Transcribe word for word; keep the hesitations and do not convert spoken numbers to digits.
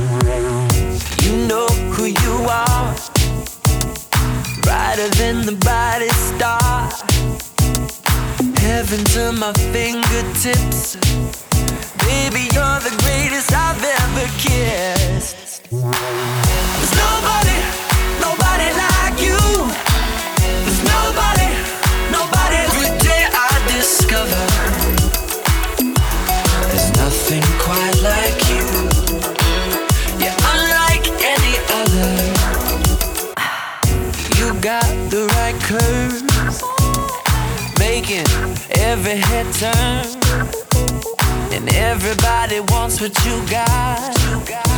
You know who you are, brighter than the brightest star. Heaven to my fingertips. Baby, you're the greatest I've ever kissed. There's nobody, nobody like you. There's nobody, nobody. Every day I discover there's nothing quite like you. You're unlike any other. You got the right curves, making every head turn. And everybody wants what you got.